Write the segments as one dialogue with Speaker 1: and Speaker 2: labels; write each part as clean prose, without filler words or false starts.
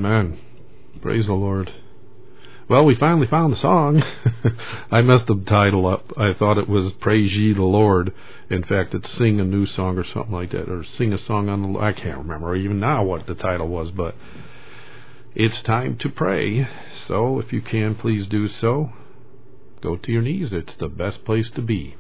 Speaker 1: Amen. Praise the Lord. Well, we finally found the song. I messed the title up. I thought it was Praise Ye the Lord. In fact, it's Sing a New Song or something like that, or Sing a Song on the Lord. I can't remember even now what the title was, but it's time to pray. So if you can, please do so. Go to your knees. It's the best place to be.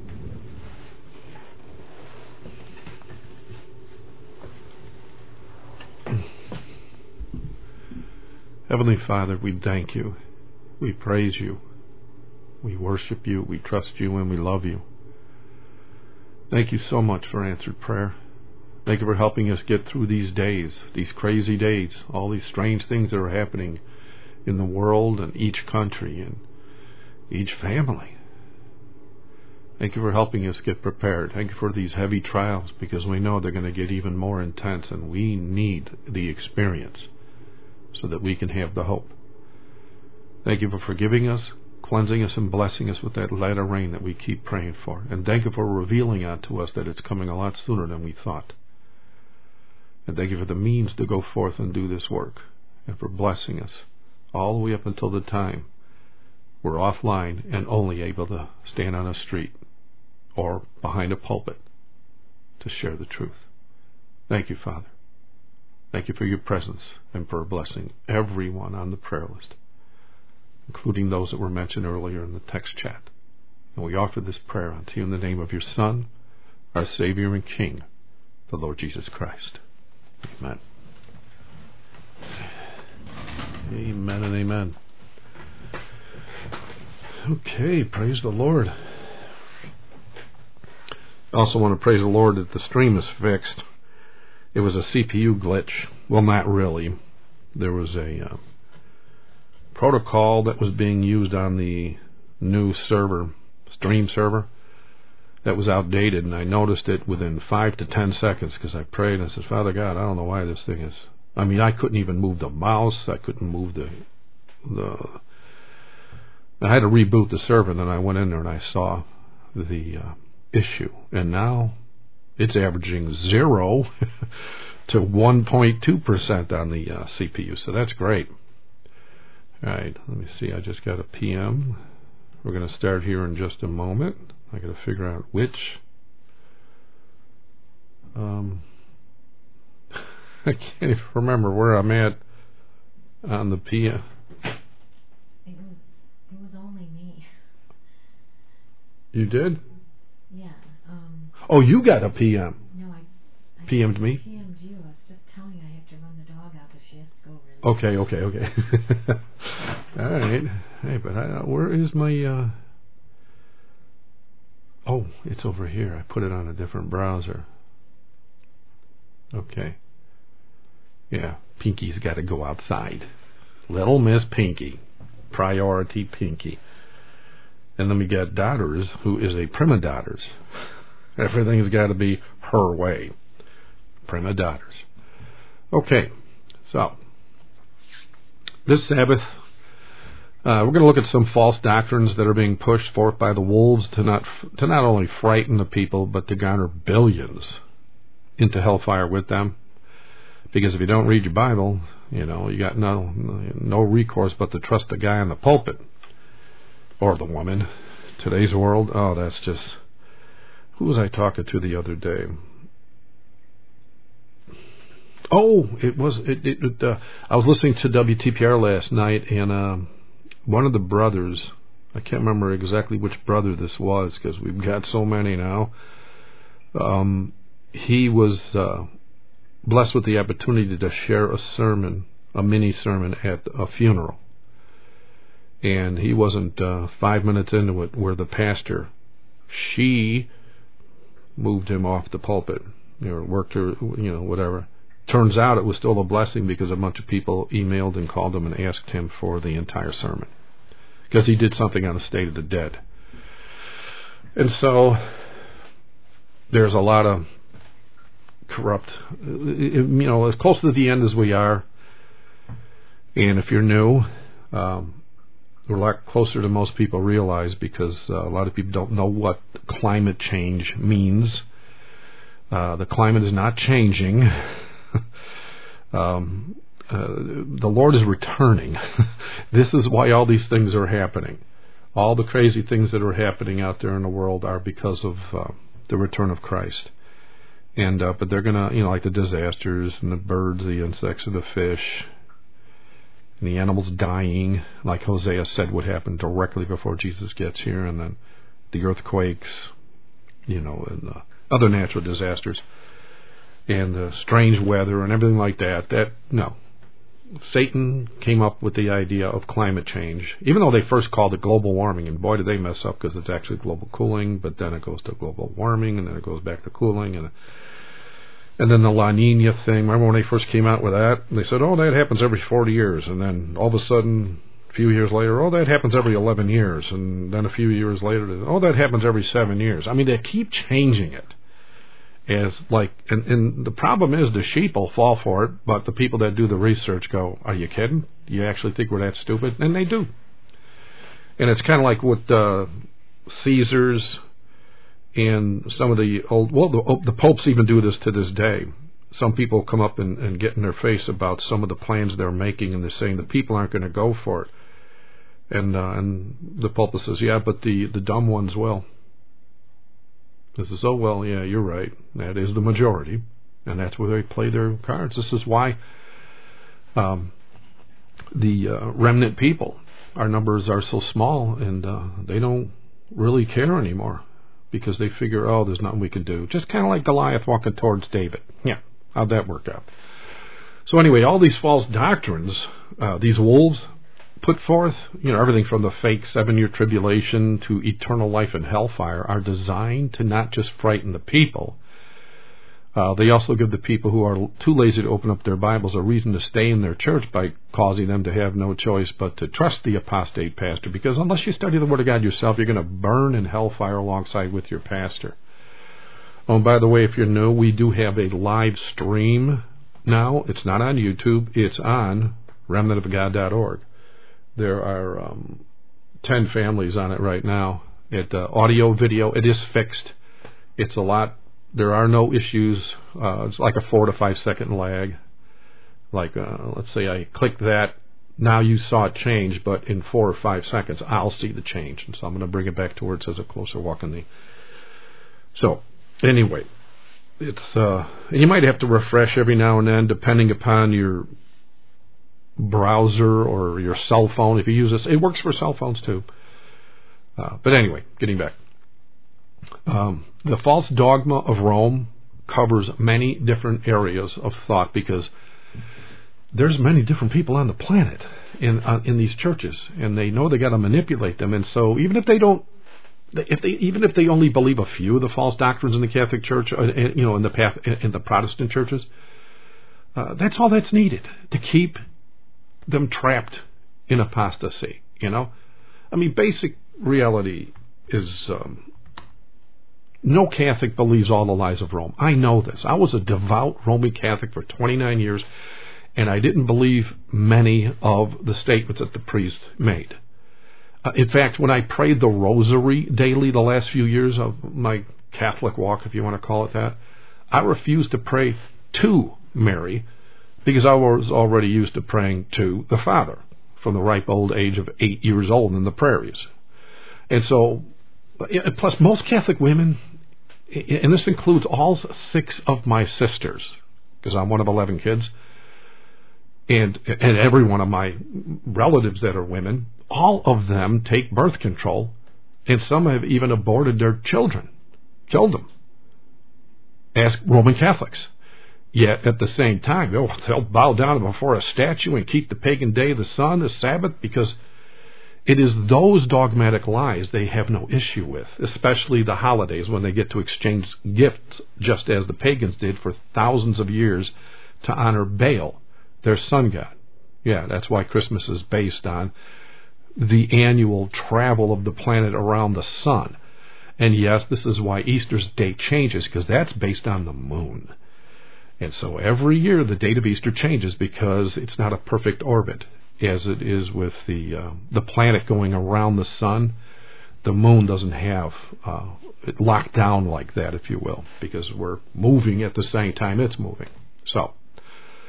Speaker 1: Heavenly Father, we thank you. We praise you. We worship you. We trust you and we love you. Thank you so much for answered prayer. Thank you for helping us get through these days, these crazy days, all these strange things that are happening in the world and each country and each family. Thank you for helping us get prepared. Thank you for these heavy trials, because we know they're going to get even more intense, and we need the experience so that we can have the hope. Thank you for forgiving us, cleansing us, and blessing us with that latter rain that we keep praying for. And thank you for revealing unto us that it's coming a lot sooner than we thought. And thank you for the means to go forth and do this work, and for blessing us all the way up until the time we're offline and only able to stand on a street or behind a pulpit to share the truth. Thank you, Father. Thank you for your presence and for blessing everyone on the prayer list, including those that were mentioned earlier in the text chat. And we offer this prayer unto you in the name of your Son, our Savior and King, the Lord Jesus Christ. Amen. Amen and amen. Okay, praise the Lord. I also want to praise the Lord that the stream is fixed. It was a CPU glitch. Well, not really. There was a protocol that was being used on the new server, stream server, that was outdated, and I noticed it within 5 to 10 seconds, because I prayed and I said, Father God, I don't know why this thing is... I mean, I couldn't even move the mouse. I couldn't move the I had to reboot the server, and then I went in there and I saw the issue. And now it's averaging 0 to 1.2% on the CPU, so that's great. All right, let me see. I just got a PM. We're going to start here in just a moment. I got to figure out which. I can't even remember where I'm at on the PM.
Speaker 2: It was only me.
Speaker 1: You did?
Speaker 2: Yeah.
Speaker 1: Oh, you got a PM.
Speaker 2: No, I
Speaker 1: PM'd me?
Speaker 2: PM'd you. I was just telling you I have to run the dog out if she has to go really.
Speaker 1: Okay. All right. Hey, but where is my... Oh, it's over here. I put it on a different browser. Okay. Yeah, Pinky's got to go outside. Little Miss Pinky. Priority Pinky. And then we got Daughters, who is a prima daughters. Everything's got to be her way. Prima daughters. Okay, so this Sabbath, we're going to look at some false doctrines that are being pushed forth by the wolves to not only frighten the people, but to garner billions into hellfire with them. Because if you don't read your Bible, you got no recourse but to trust the guy in the pulpit or the woman. Today's world, that's just... Who was I talking to the other day? Oh, I was listening to WTPR last night, and one of the brothers, I can't remember exactly which brother this was, because we've got so many now. He was blessed with the opportunity to share a sermon, a mini sermon at a funeral. And he wasn't 5 minutes into it where the pastor, she moved him off the pulpit, worked her, whatever. Turns out it was still a blessing, because a bunch of people emailed and called him and asked him for the entire sermon, because he did something on the state of the dead. And so there's a lot of corrupt, as close to the end as we are, and if you're new, we're a lot closer than most people realize, because a lot of people don't know what climate change means. The climate is not changing. the Lord is returning. This is why all these things are happening. All the crazy things that are happening out there in the world are because of the return of Christ. And but they're gonna, like the disasters and the birds, the insects, and the fish, and the animals dying, like Hosea said would happen directly before Jesus gets here, and then the earthquakes, and other natural disasters, and the strange weather and everything like that. No. Satan came up with the idea of climate change, even though they first called it global warming, and boy did they mess up, because it's actually global cooling, but then it goes to global warming, and then it goes back to cooling, and then the La Nina thing. Remember when they first came out with that? They said, that happens every 40 years, and then all of a sudden, a few years later, that happens every 11 years, and then a few years later, that happens every 7 years. I mean, they keep changing it. And the problem is the sheep will fall for it, but the people that do the research go, are you kidding? You actually think we're that stupid? And they do. And it's kind of like with Caesars and some of the old, the popes even do this to this day. Some people come up and get in their face about some of the plans they're making, and they're saying the people aren't going to go for it. And the pope says, yeah, but the dumb ones will. This is, yeah, you're right. That is the majority, and that's where they play their cards. This is why the remnant people, our numbers are so small, and they don't really care anymore, because they figure, there's nothing we can do. Just kind of like Goliath walking towards David. Yeah, how'd that work out? So anyway, all these false doctrines, these wolves put forth, everything from the fake 7-year tribulation to eternal life and hellfire, are designed to not just frighten the people. They also give the people who are too lazy to open up their Bibles a reason to stay in their church by causing them to have no choice but to trust the apostate pastor, because unless you study the Word of God yourself, you're going to burn in hellfire alongside with your pastor. Oh, and by the way, if you're new, we do have a live stream now. It's not on YouTube. It's on remnantofgod.org. There are 10 families on it right now. Audio, video, it is fixed. It's a lot. There are no issues. It's like a 4 to 5 second lag. Like, let's say I click that. Now you saw it change, but in 4 or 5 seconds, I'll see the change. And so I'm going to bring it back to where it says a closer walk in the... So, anyway, it's you might have to refresh every now and then, depending upon your browser or your cell phone. If you use this, it works for cell phones too. But anyway, getting back. The false dogma of Rome covers many different areas of thought, because there's many different people on the planet in these churches, and they know they got to manipulate them. And so even if they only believe a few of the false doctrines in the Catholic Church, in the Protestant churches, that's all that's needed to keep them trapped in apostasy. I mean, basic reality is no Catholic believes all the lies of Rome. I know this. I was a devout Roman Catholic for 29 years, and I didn't believe many of the statements that the priest made. In fact, when I prayed the rosary daily the last few years of my Catholic walk, if you want to call it that, I refused to pray to Mary, because I was already used to praying to the Father from the ripe old age of 8 years old in the prairies. And so, plus most Catholic women, and this includes all 6 of my sisters, because I'm one of 11 kids, and every one of my relatives that are women, all of them take birth control, and some have even aborted their children, killed them. Ask Roman Catholics. Yet at the same time, they'll bow down before a statue and keep the pagan day of the sun, the Sabbath, because it is those dogmatic lies they have no issue with, especially the holidays, when they get to exchange gifts, just as the pagans did for thousands of years to honor Baal, their sun god. Yeah, that's why Christmas is based on the annual travel of the planet around the sun. And yes, this is why Easter's date changes, because that's based on the moon. And so every year the date of Easter changes, because it's not a perfect orbit, as it is with the planet going around the sun. The moon doesn't have it locked down like that, if you will, because we're moving at the same time it's moving. So,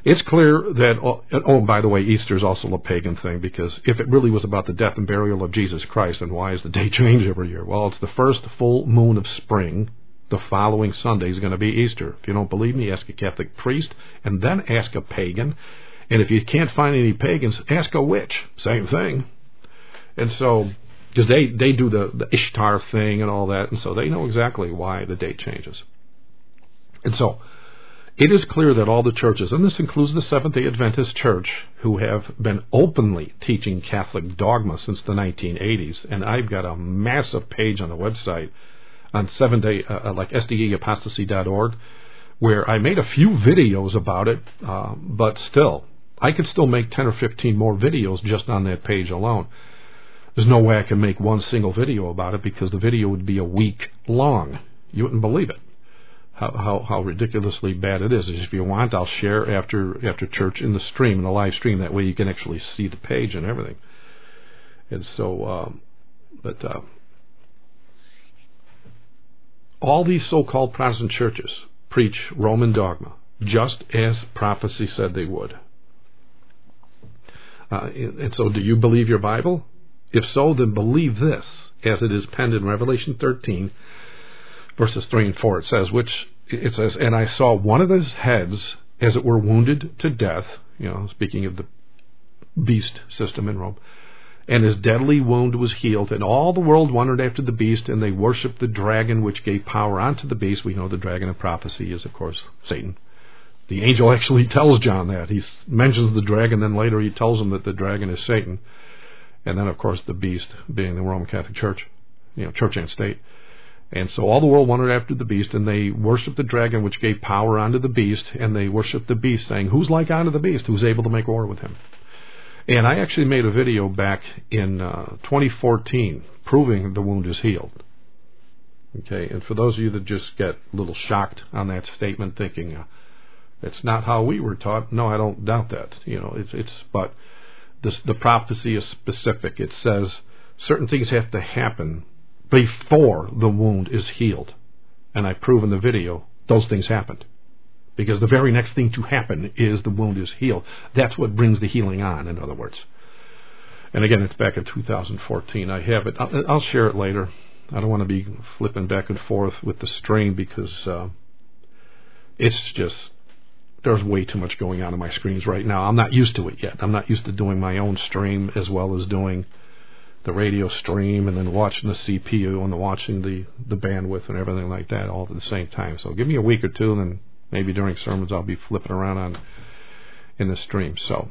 Speaker 1: It's clear that, by the way, Easter is also a pagan thing, because if it really was about the death and burial of Jesus Christ, then why is the day changed every year? Well, it's the first full moon of spring. The following Sunday is going to be Easter. If you don't believe me, ask a Catholic priest, and then ask a pagan. And if you can't find any pagans, ask a witch. Same thing. And so, because they do the Ishtar thing and all that, and so they know exactly why the date changes. And so, it is clear that all the churches, and this includes the Seventh-day Adventist Church, who have been openly teaching Catholic dogma since the 1980s, and I've got a massive page on the website on 7-day, like sdeapostasy.org, where I made a few videos about it, but still, I could still make 10 or 15 more videos just on that page alone. There's no way I can make one single video about it, because the video would be a week long. You wouldn't believe it. How ridiculously bad it is. If you want, I'll share after church in the stream, in the live stream. That way you can actually see the page and everything. And so, all these so-called Protestant churches preach Roman dogma, just as prophecy said they would. And so, do you believe your Bible? If so, then believe this, as it is penned in Revelation 13, verses 3 and 4. It says, and I saw one of his heads, as it were, wounded to death, speaking of the beast system in Rome, and his deadly wound was healed, and all the world wondered after the beast, and they worshipped the dragon which gave power unto the beast. We know the dragon of prophecy is, of course, Satan. The angel actually tells John that. He mentions the dragon, then later he tells him that the dragon is Satan. And then, of course, the beast being the Roman Catholic Church, church and state. And so all the world wondered after the beast, and they worshipped the dragon which gave power unto the beast, and they worshipped the beast, saying, who's like unto the beast, who's able to make war with him? And I actually made a video back in 2014 proving the wound is healed. Okay, and for those of you that just get a little shocked on that statement, thinking it's not how we were taught, no, I don't doubt that. But the prophecy is specific. It says certain things have to happen before the wound is healed. And I prove in the video those things happened. Because the very next thing to happen is the wound is healed. That's what brings the healing on, in other words. And again, it's back in 2014. I have it. I'll share it later. I don't want to be flipping back and forth with the stream, because it's just, there's way too much going on my screens right now. I'm not used to it yet. I'm not used to doing my own stream as well as doing the radio stream and then watching the CPU and watching the bandwidth and everything like that all at the same time. So give me a week or two, and then maybe during sermons I'll be flipping around in the stream. So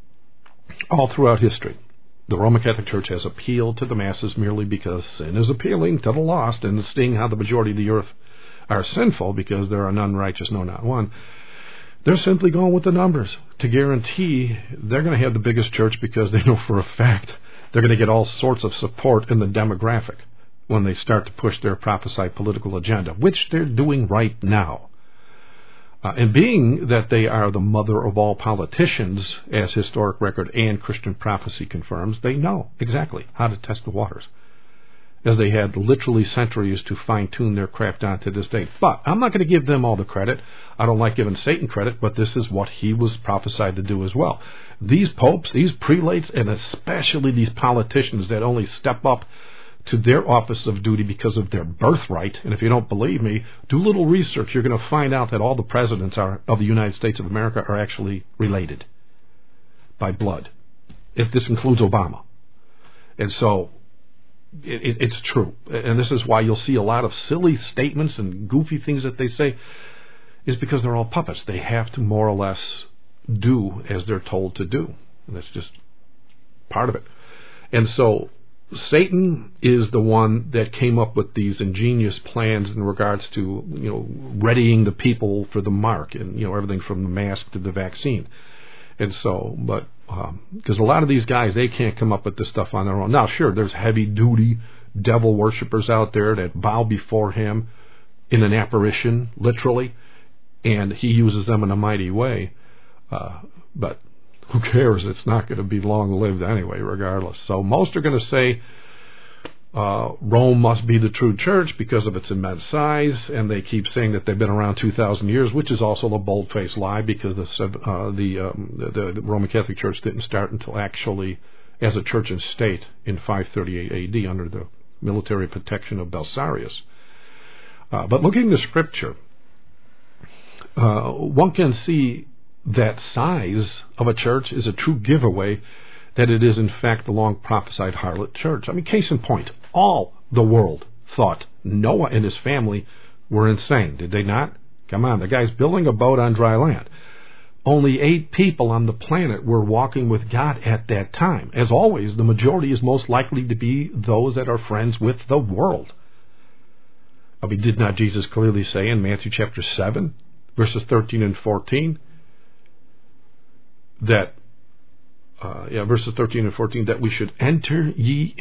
Speaker 1: all throughout history, the Roman Catholic Church has appealed to the masses merely because sin is appealing to the lost, and seeing how the majority of the earth are sinful because there are none righteous, no, not one. They're simply going with the numbers to guarantee they're going to have the biggest church, because they know for a fact they're going to get all sorts of support in the demographic when they start to push their prophesied political agenda, which they're doing right now. And being that they are the mother of all politicians, as historic record and Christian prophecy confirms, they know exactly how to test the waters, as they had literally centuries to fine-tune their craft on to this day. But I'm not going to give them all the credit. I don't like giving Satan credit, but this is what he was prophesied to do as well. These popes, these prelates, and especially these politicians that only step up to their office of duty because of their birthright, and if you don't believe me, do a little research. You're going to find out that all the presidents of the United States of America are actually related by blood, if this includes Obama. And so it's true. And this is why you'll see a lot of silly statements and goofy things that they say, is because they're all puppets. They have to more or less do as they're told to do. And that's just part of it. And so Satan is the one that came up with these ingenious plans in regards to, readying the people for the mark, and, everything from the mask to the vaccine. And so, but, because a lot of these guys, they can't come up with this stuff on their own. Now, sure, there's heavy-duty devil worshippers out there that bow before him in an apparition, literally, and he uses them in a mighty way. But who cares? It's not going to be long-lived anyway, regardless. So most are going to say, Rome must be the true church because of its immense size, and they keep saying that they've been around 2,000 years, which is also a bold-faced lie because the Roman Catholic Church didn't start until actually as a church and state in 538 A.D. under the military protection of Belisarius. But looking at Scripture, one can see that size of a church is a true giveaway that it is in fact the long prophesied harlot church. I mean, case in point, all the world thought Noah and his family were insane, did they not? Come on, the guy's building a boat on dry land. Only 8 people on the planet were walking with God at that time. As always, the majority is most likely to be those that are friends with the world. I mean, did not Jesus clearly say in Matthew chapter 7, verses 13 and 14, that verses 13 and 14, that we should enter ye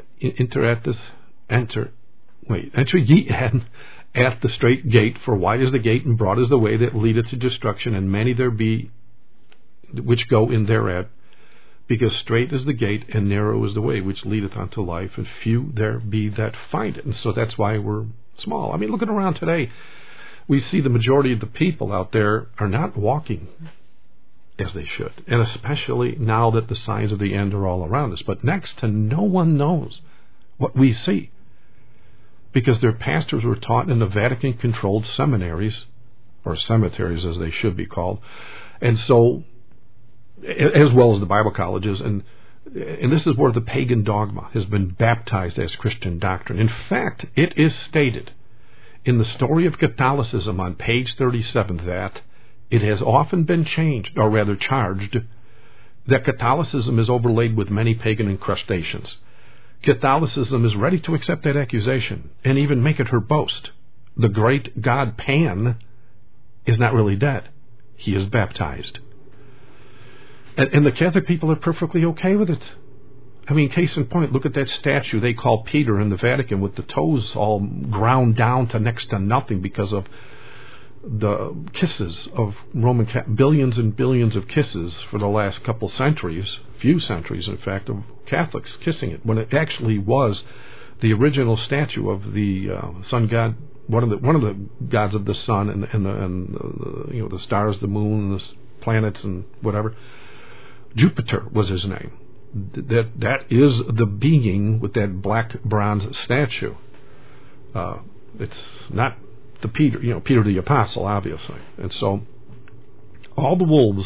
Speaker 1: at the straight gate, for wide is the gate and broad is the way that leadeth to destruction, and many there be which go in thereat, because strait is the gate and narrow is the way which leadeth unto life, and few there be that find it. And so that's why we're small. I mean, looking around today, we see the majority of the people out there are not walking as they should, and especially now that the signs of the end are all around us. But next to no one knows what we see, because their pastors were taught in the Vatican-controlled seminaries, or cemeteries as they should be called, and so, as well as the Bible colleges, and this is where the pagan dogma has been baptized as Christian doctrine. In fact, it is stated in the story of Catholicism on page 37 that it has often been changed, or rather charged, that Catholicism is overlaid with many pagan incrustations. Catholicism is ready to accept that accusation and even make it her boast. The great god Pan is not really dead. He is baptized. And the Catholic people are perfectly okay with it. I mean, case in point, look at that statue they call Peter in the Vatican with the toes all ground down to next to nothing because of the kisses of Roman billions and billions of kisses for the last couple centuries, few centuries in fact, of Catholics kissing it, when it actually was the original statue of the sun god, one of the gods of the sun and the stars, the moon, the planets, and whatever. Jupiter was his name. That is the being with that black bronze statue. It's not the Peter the Apostle, obviously. And so all the wolves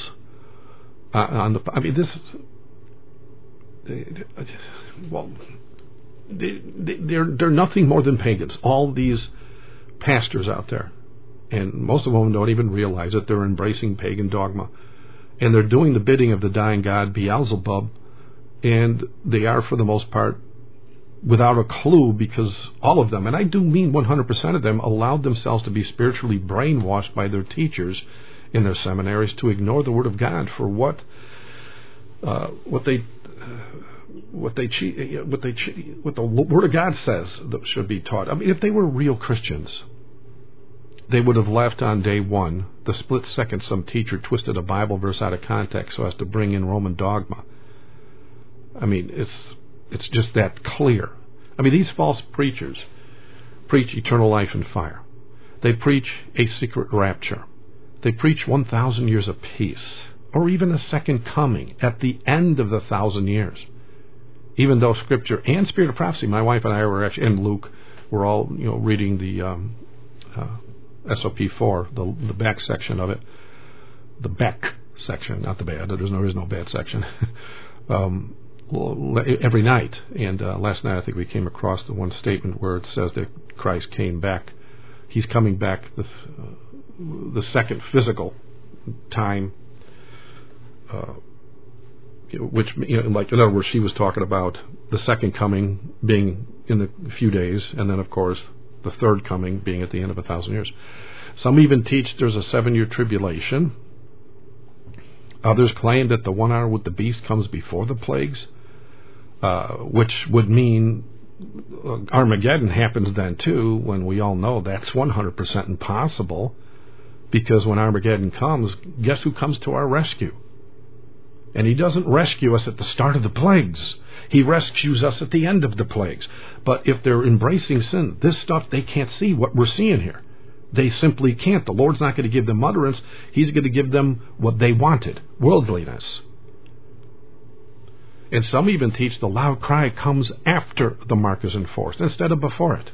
Speaker 1: they're nothing more than pagans. All these pastors out there, and most of them don't even realize it. They're embracing pagan dogma, and they're doing the bidding of the dying god Beelzebub, and they are, for the most part, without a clue, because all of them, and I do mean 100% of them, allowed themselves to be spiritually brainwashed by their teachers in their seminaries to ignore the Word of God for what the Word of God says that should be taught. I mean, if they were real Christians, they would have left on day one the split second some teacher twisted a Bible verse out of context so as to bring in Roman dogma. I mean, it's just that clear. I mean, these false preachers preach eternal life and fire. They preach a secret rapture. They preach 1,000 years of peace, or even a second coming at the end of the 1,000 years. Even though Scripture and Spirit of Prophecy, my wife and I were actually, and Luke, were all reading the SOP4, the back section of it, the back section, not the bad. There is no bad section. Every night, and last night I think we came across the one statement where it says that Christ came back. He's coming back the second physical time, which, like, in other words, she was talking about the second coming being in a few days, and then of course the third coming being at the end of 1,000 years. Some even teach there's a 7-year tribulation. Others claim that the 1 hour with the beast comes before the plagues, which would mean Armageddon happens then too, when we all know that's 100% impossible, because when Armageddon comes, guess who comes to our rescue? And he doesn't rescue us at the start of the plagues. He rescues us at the end of the plagues. But if they're embracing sin, this stuff, they can't see what we're seeing here. They simply can't. The Lord's not going to give them utterance. He's going to give them what they wanted, worldliness. And some even teach the loud cry comes after the mark is enforced, instead of before it.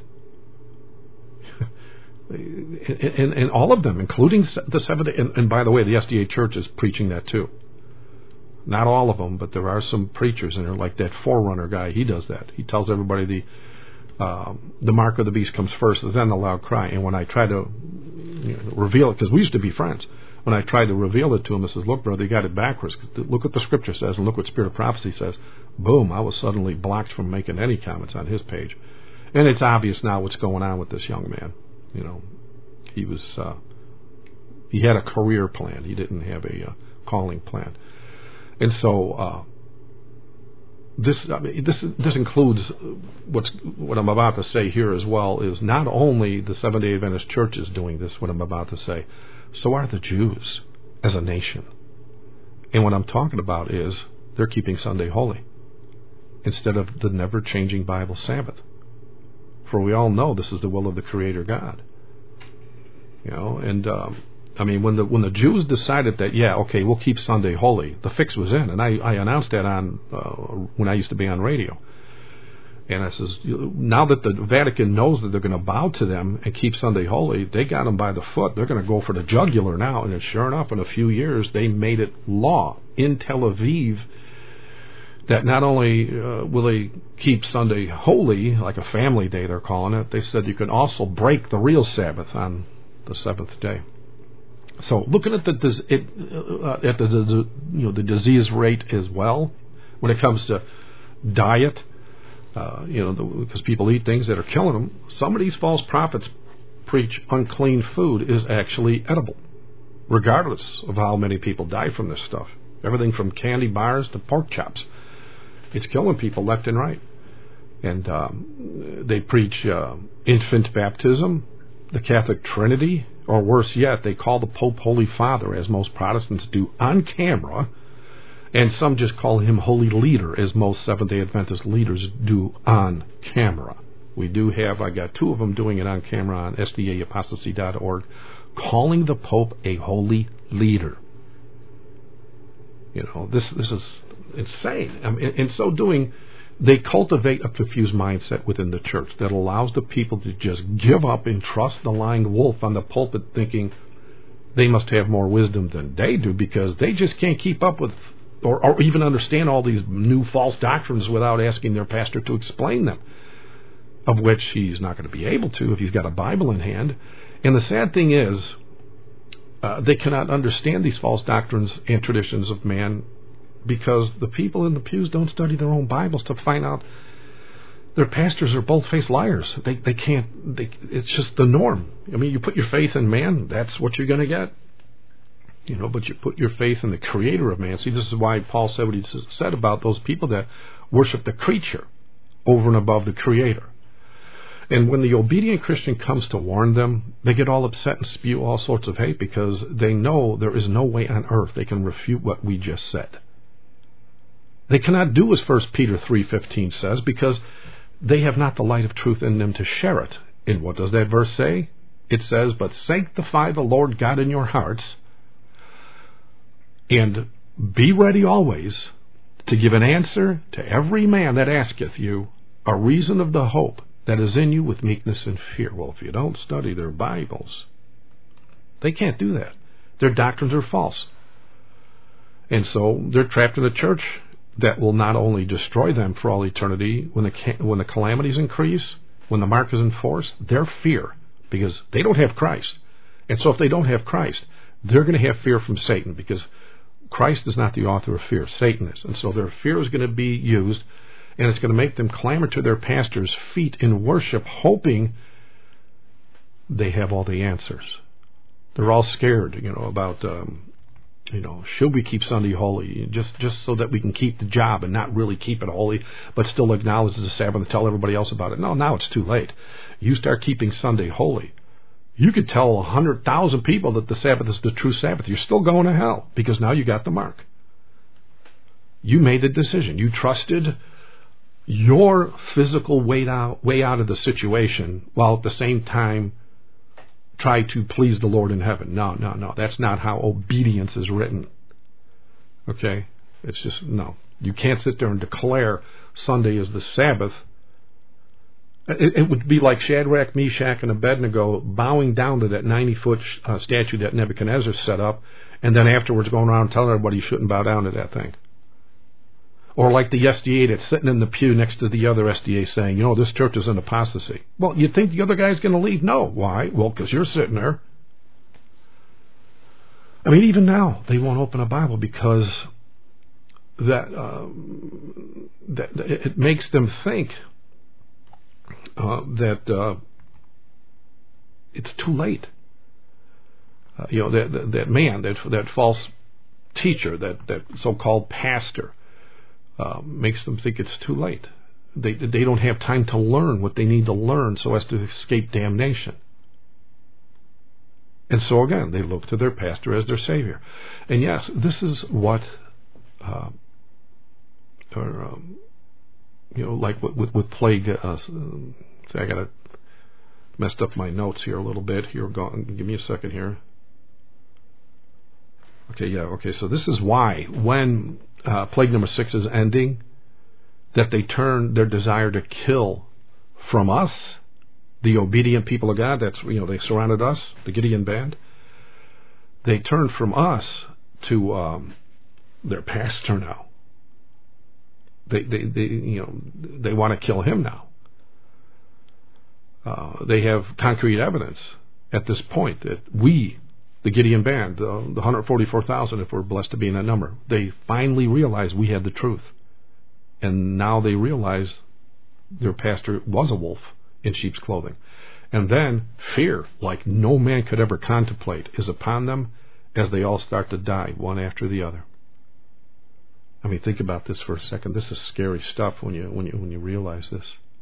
Speaker 1: And all of them, including the Seventh-day, and by the way, the SDA Church is preaching that too. Not all of them, but there are some preachers in there, like that Forerunner guy. He does that. He tells everybody the mark of the beast comes first, and then the loud cry. And when I try to reveal it, because we used to be friends, when I tried to reveal it to him, I says, look, brother, you got it backwards. Look what the Scripture says, and look what Spirit of Prophecy says. Boom, I was suddenly blocked from making any comments on his page. And it's obvious now what's going on with this young man. He had a career plan. He didn't have a calling plan. And so this includes what I'm about to say here as well, is not only the Seventh-day Adventist Church is doing this, what I'm about to say, so are the Jews as a nation. And what I'm talking about is they're keeping Sunday holy instead of the never-changing Bible Sabbath. For we all know this is the will of the Creator God. When the Jews decided that, we'll keep Sunday holy, the fix was in. And I announced that on when I used to be on radio. And I says, now that the Vatican knows that they're going to bow to them and keep Sunday holy, they got them by the foot. They're going to go for the jugular now. And sure enough, in a few years, they made it law in Tel Aviv that not only will they keep Sunday holy, like a family day they're calling it, they said you could also break the real Sabbath on the seventh day. So looking at the disease rate as well, when it comes to diet, because people eat things that are killing them, some of these false prophets preach unclean food is actually edible, regardless of how many people die from this stuff. Everything from candy bars to pork chops. It's killing people left and right. And they preach infant baptism, the Catholic Trinity, or worse yet, they call the Pope Holy Father, as most Protestants do, on camera, and some just call him Holy Leader, as most Seventh-day Adventist leaders do on camera. We do have, I got two of them doing it on camera on sdaapostasy.org, calling the Pope a Holy Leader. This is insane. In so doing, they cultivate a confused mindset within the church that allows the people to just give up and trust the lying wolf on the pulpit, thinking they must have more wisdom than they do because they just can't keep up with or even understand all these new false doctrines without asking their pastor to explain them, of which he's not going to be able to if he's got a Bible in hand. And the sad thing is, they cannot understand these false doctrines and traditions of man because the people in the pews don't study their own Bibles to find out their pastors are bold-faced liars. They can't. It's just the norm. You put your faith in man, that's what you're going to get. But you put your faith in the Creator of man. See, this is why Paul said what he said about those people that worship the creature over and above the Creator. And when the obedient Christian comes to warn them, they get all upset and spew all sorts of hate because they know there is no way on earth they can refute what we just said. They cannot do as 1 Peter 3:15 says because they have not the light of truth in them to share it. And what does that verse say? It says, but sanctify the Lord God in your hearts, and be ready always to give an answer to every man that asketh you a reason of the hope that is in you with meekness and fear. Well, if you don't study their Bibles, they can't do that. Their doctrines are false. And so they're trapped in a church that will not only destroy them for all eternity when the calamities increase, when the mark is enforced, their fear, because they don't have Christ. And so if they don't have Christ, they're going to have fear from Satan because Christ is not the author of fear. Satan is. And so their fear is going to be used, and it's going to make them clamor to their pastor's feet in worship, hoping they have all the answers. They're all scared, about, should we keep Sunday holy just so that we can keep the job and not really keep it holy, but still acknowledge the Sabbath and tell everybody else about it. No, now it's too late. You start keeping Sunday holy, you could tell 100,000 people that the Sabbath is the true Sabbath. You're still going to hell because now you got the mark. You made the decision. You trusted your physical way out of the situation, while at the same time try to please the Lord in heaven. No. That's not how obedience is written. Okay? It's just, no. You can't sit there and declare Sunday is the Sabbath. It would be like Shadrach, Meshach, and Abednego bowing down to that 90-foot statue that Nebuchadnezzar set up, and then afterwards going around telling everybody you shouldn't bow down to that thing. Or like the SDA that's sitting in the pew next to the other SDA saying, this church is an apostasy. Well, you think the other guy's going to leave? No. Why? Well, because you're sitting there. I mean, even now, they won't open a Bible because that it makes them think that it's too late. That man, that false teacher, that so-called pastor, makes them think it's too late. They don't have time to learn what they need to learn so as to escape damnation. And so again, they look to their pastor as their savior. And yes, this is what, like with plague. I got to messed up my notes here a little bit. Here, give me a second here. Okay. So this is why when plague number 6 is ending, that they turn their desire to kill from us, the obedient people of God. That's they surrounded us, the Gideon band. They turn from us to their pastor now. They want to kill him now. They have concrete evidence at this point that we, the Gideon band, the 144,000, if we're blessed to be in that number, they finally realized we had the truth. And now they realize their pastor was a wolf in sheep's clothing. And then fear, like no man could ever contemplate, is upon them as they all start to die, one after the other. I mean, think about this for a second. This is scary stuff when you realize this.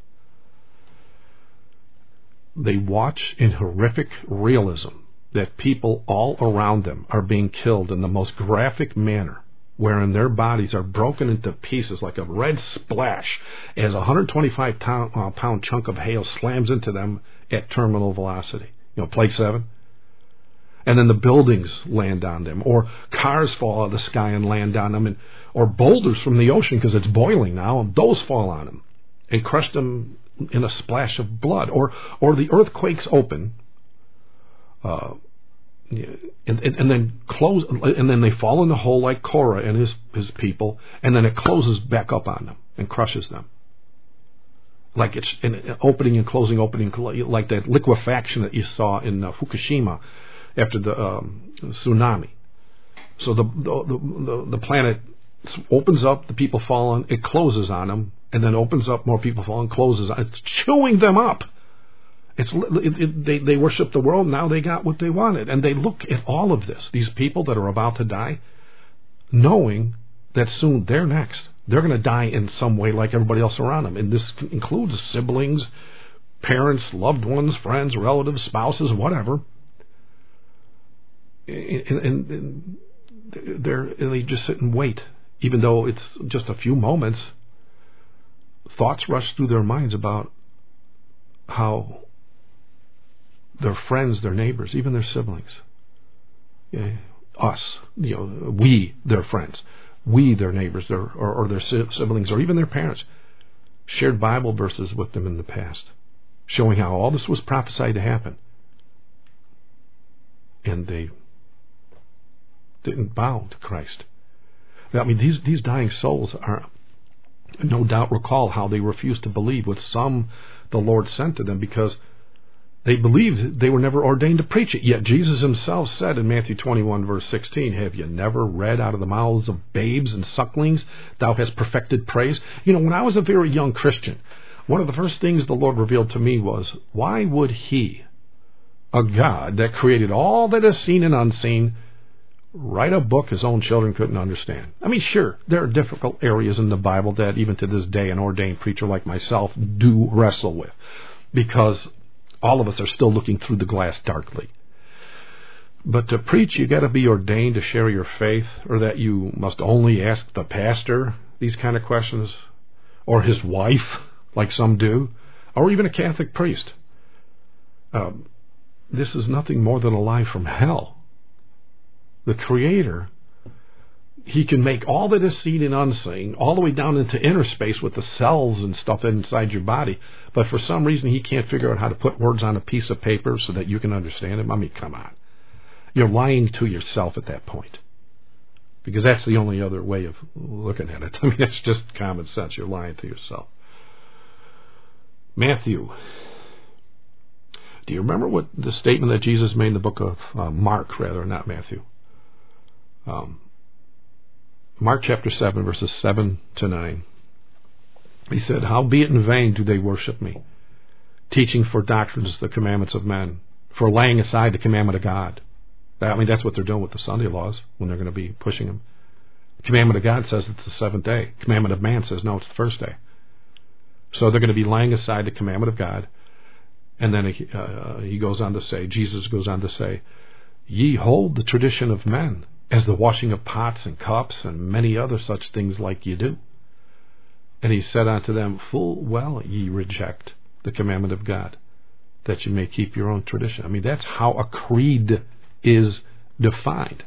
Speaker 1: They watch in horrific realism that people all around them are being killed in the most graphic manner, wherein their bodies are broken into pieces like a red splash as a 125-pound chunk of hail slams into them at terminal velocity. Plague 7. And then the buildings land on them, or cars fall out of the sky and land on them, or boulders from the ocean because it's boiling now, and those fall on them and crush them in a splash of blood, or the earthquakes open, and then close, and then they fall in the hole like Korah and his people, and then it closes back up on them and crushes them, like it's an opening and closing, like that liquefaction that you saw in Fukushima after the tsunami. So the planet opens up, the people fall on, it closes on them, and then opens up, more people fall and closes on. It's chewing them up. They worship the world, now they got what they wanted. And they look at all of this, these people that are about to die, knowing that soon they're next. They're going to die in some way like everybody else around them. And this includes siblings, parents, loved ones, friends, relatives, spouses, whatever. And they just sit and wait. Even though it's just a few moments, thoughts rush through their minds about how their friends, their neighbors, even their siblings, us, we, their friends, we, their neighbors, or their siblings, or even their parents, shared Bible verses with them in the past, showing how all this was prophesied to happen. And they didn't bow to Christ. I mean, these dying souls are no doubt recall how they refused to believe what some the Lord sent to them because they believed they were never ordained to preach it. Yet Jesus himself said in Matthew 21 verse 16, have you never read out of the mouths of babes and sucklings, thou hast perfected praise? When I was a very young Christian, one of the first things the Lord revealed to me was, why would he, a God that created all that is seen and unseen, write a book his own children couldn't understand? I mean, sure, there are difficult areas in the Bible that even to this day an ordained preacher like myself do wrestle with, because all of us are still looking through the glass darkly. But to preach, you got to be ordained to share your faith, or that you must only ask the pastor these kind of questions, or his wife, like some do, or even a Catholic priest. This is nothing more than a lie from hell. The Creator, He can make all that is seen and unseen, all the way down into inner space with the cells and stuff inside your body, but for some reason He can't figure out how to put words on a piece of paper so that you can understand Him. I mean, come on. You're lying to yourself at that point. Because that's the only other way of looking at it. I mean, it's just common sense. You're lying to yourself. Matthew. Do you remember what the statement that Jesus made in the book of Mark, not Matthew? Mark chapter 7, verses 7 to 9. He said, "Howbeit in vain do they worship me, teaching for doctrines the commandments of men, for laying aside the commandment of God." I mean, that's what they're doing with the Sunday laws when they're going to be pushing them. The commandment of God says it's the seventh day. The commandment of man says, no, it's the first day. So they're going to be laying aside the commandment of God. And then he goes on to say, Jesus goes on to say, "Ye hold the tradition of men, as the washing of pots and cups and many other such things like ye do. And he said unto them, Full well ye reject the commandment of God, that you may keep your own tradition." I mean, that's how a creed is defined.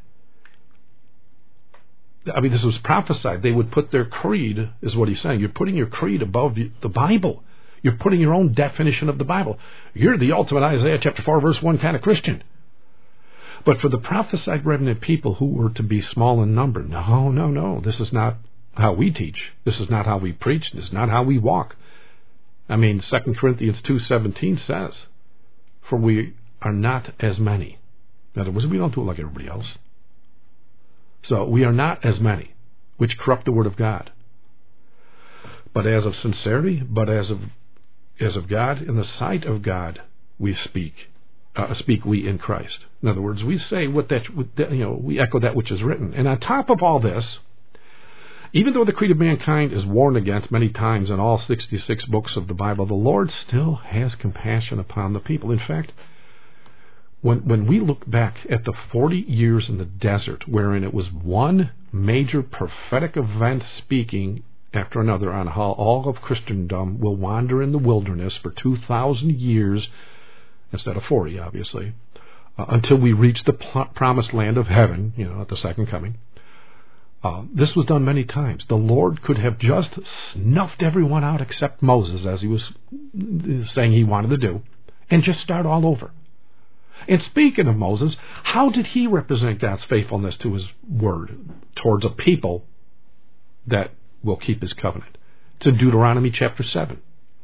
Speaker 1: I mean, this was prophesied. They would put their creed, is what he's saying. You're putting your creed above the Bible. You're putting your own definition of the Bible. You're the ultimate Isaiah chapter 4 verse 1 kind of Christian. But for the prophesied remnant people who were to be small in number, no, this is not how we teach. This is not how we preach. This is not how we walk. I mean, 2 Corinthians 2:17 says, "For we are not as many." In other words, we don't do it like everybody else. So we are not as many, which corrupt the word of God. But as of sincerity, but as of God, in the sight of God, we speak we in Christ. In other words, we say we echo that which is written. And on top of all this, even though the creed of mankind is warned against many times in all 66 books of the Bible, the Lord still has compassion upon the people. In fact, when we look back at the 40 years in the desert, wherein it was one major prophetic event speaking after another on how all of Christendom will wander in the wilderness for 2,000 years, instead of 40, obviously, until we reach the promised land of heaven, at the second coming. This was done many times. The Lord could have just snuffed everyone out except Moses, as he was saying he wanted to do, and just start all over. And speaking of Moses, how did he represent God's faithfulness to his word towards a people that will keep his covenant? It's in Deuteronomy chapter 7.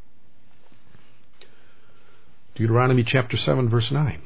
Speaker 1: Deuteronomy chapter 7, verse 9.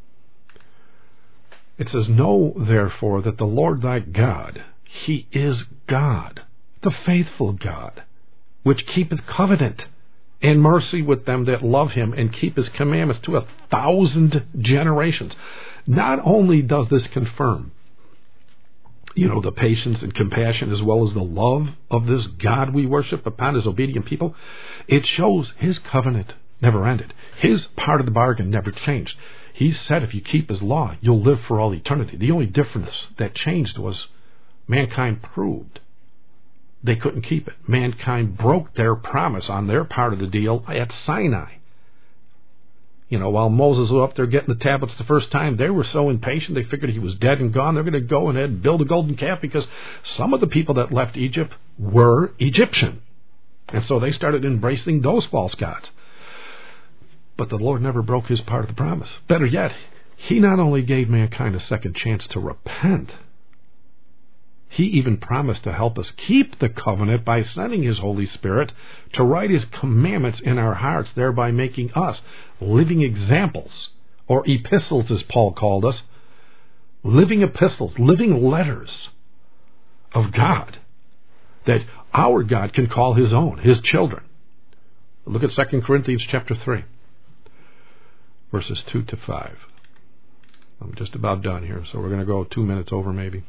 Speaker 1: It says, "Know therefore that the Lord thy God, He is God, the faithful God, which keepeth covenant and mercy with them that love Him and keep His commandments to 1,000 generations." Not only does this confirm, the patience and compassion as well as the love of this God we worship upon His obedient people, it shows His covenant never ended. His part of the bargain never changed. He said if you keep His law, you'll live for all eternity. The only difference that changed was mankind proved they couldn't keep it. Mankind broke their promise on their part of the deal at Sinai. While Moses was up there getting the tablets the first time, they were so impatient they figured he was dead and gone. They're going to go ahead and build a golden calf because some of the people that left Egypt were Egyptian. And so they started embracing those false gods. But the Lord never broke His part of the promise. Better yet, He not only gave mankind a second chance to repent, He even promised to help us keep the covenant by sending His Holy Spirit to write His commandments in our hearts, thereby making us living examples, or epistles as Paul called us, living epistles, living letters of God that our God can call His own, His children. Look at 2 Corinthians chapter 3, verses 2 to 5. I'm just about done here, so we're going to go 2 minutes over maybe.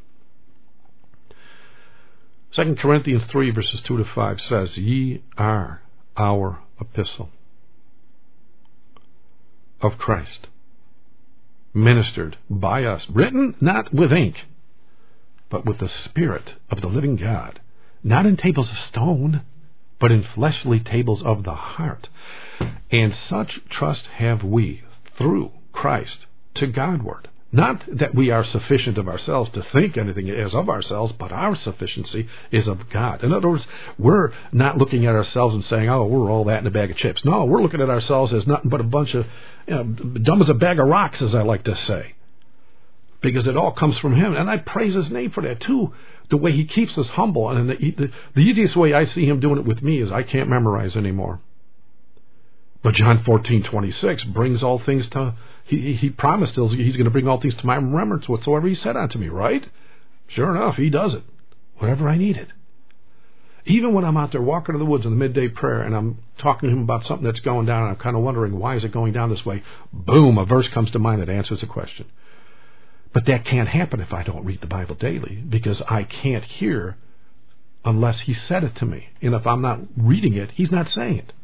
Speaker 1: 2 Corinthians 3, verses 2 to 5 says, "Ye are our epistle of Christ, ministered by us, written not with ink, but with the Spirit of the living God, not in tables of stone, but in fleshly tables of the heart. And such trust have we through Christ to Godward. Not that we are sufficient of ourselves to think anything as of ourselves, but our sufficiency is of God. In other words, we're not looking at ourselves and saying, oh, we're all that in a bag of chips. No, we're looking at ourselves as nothing but a bunch of, dumb as a bag of rocks, as I like to say. Because it all comes from Him. And I praise His name for that, too. The way He keeps us humble. And the easiest way I see Him doing it with me is I can't memorize anymore. But John 14:26 brings all things to... He promised He's going to bring all things to my remembrance whatsoever He said unto me, right? Sure enough, He does it. Whatever I needed. Even when I'm out there walking in the woods in the midday prayer and I'm talking to Him about something that's going down and I'm kind of wondering, why is it going down this way? Boom, a verse comes to mind that answers the question. But that can't happen if I don't read the Bible daily, because I can't hear unless He said it to me. And if I'm not reading it, He's not saying it.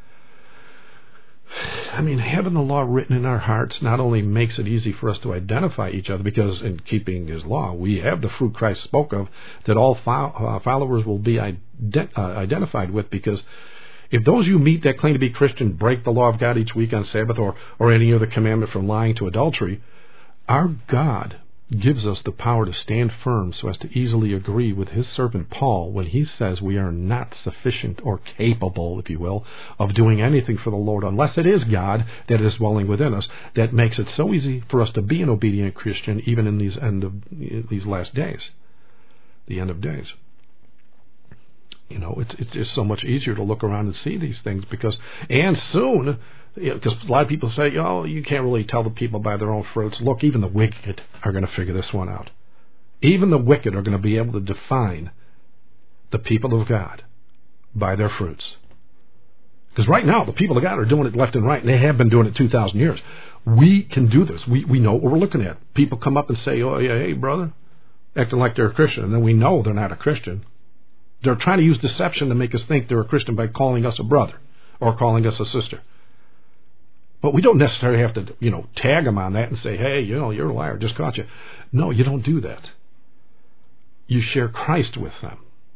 Speaker 1: I mean, having the law written in our hearts not only makes it easy for us to identify each other, because in keeping His law, we have the fruit Christ spoke of that all followers will be identified with, because if those you meet that claim to be Christian break the law of God each week on Sabbath or any other commandment from lying to adultery, our God gives us the power to stand firm so as to easily agree with His servant Paul when he says we are not sufficient or capable, if you will, of doing anything for the Lord unless it is God that is dwelling within us. That makes it so easy for us to be an obedient Christian even in these last days, the end of days. You know, it's just so much easier to look around and see these things because soon... Because a lot of people say, oh, you can't really tell the people by their own fruits. Look, even the wicked are going to figure this one out. Even the wicked are going to be able to define the people of God by their fruits. Because right now, the people of God are doing it left and right, and they have been doing it 2,000 years. We can do this. We know what we're looking at. People come up and say, oh, yeah, hey, brother, acting like they're a Christian, and then we know they're not a Christian. They're trying to use deception to make us think they're a Christian by calling us a brother or calling us a sister. But we don't necessarily have to, tag them on that and say, hey, you're a liar, just caught you. No, you don't do that. You share Christ with them.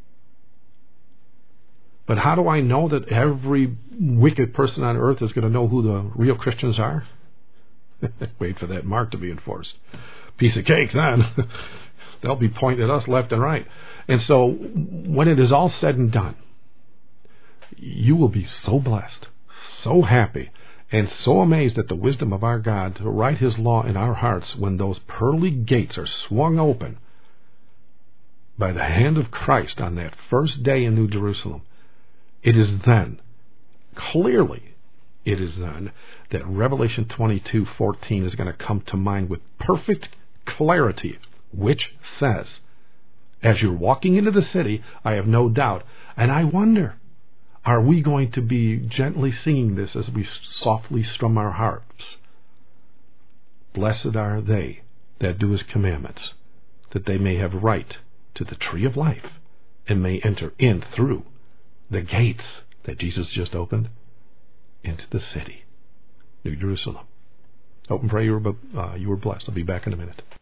Speaker 1: But how do I know that every wicked person on earth is going to know who the real Christians are? Wait for that mark to be enforced. Piece of cake, then. They'll be pointing at us left and right. And so, when it is all said and done, you will be so blessed, so happy, and so amazed at the wisdom of our God to write His law in our hearts when those pearly gates are swung open by the hand of Christ on that first day in New Jerusalem. It is then, clearly, it is then that Revelation 22:14 is going to come to mind with perfect clarity, which says, as you're walking into the city, I have no doubt, and I wonder, are we going to be gently singing this as we softly strum our harps? Blessed are they that do His commandments, that they may have right to the tree of life and may enter in through the gates that Jesus just opened into the city, New Jerusalem. Hope and pray you were blessed. I'll be back in a minute.